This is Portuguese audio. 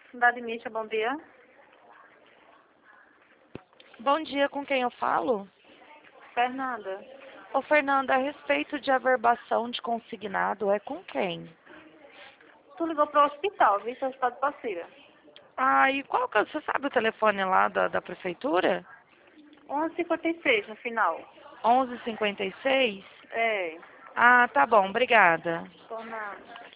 Cidade Mídia, bom dia. Bom dia, com quem eu falo? Fernanda. Ô, Fernanda, a respeito de averbação de consignado, é com quem? Tu ligou para o hospital, viu? Hospital de Passira. Ah, e qual que você sabe o telefone lá da prefeitura? 11h56 no final. 1156? É, Ah, tá bom, obrigada. por nada.